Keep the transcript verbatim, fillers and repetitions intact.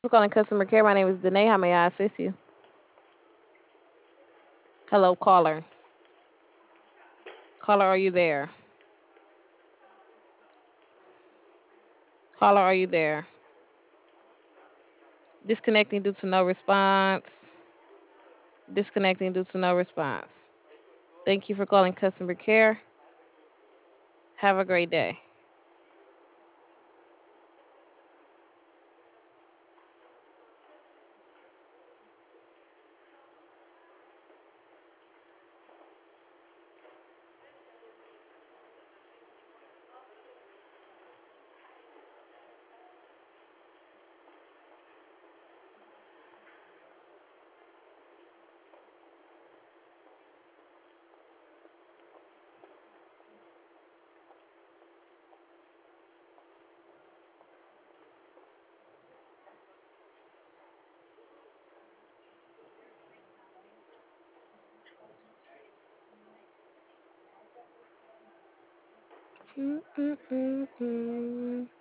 For calling customer care. My name is Danae. How may I assist you? Hello, caller. Caller, are you there? Caller, are you there? Disconnecting due to no response. Disconnecting due to no response. Thank you for calling customer care. Have a great day. Mm-mm-mm-mm.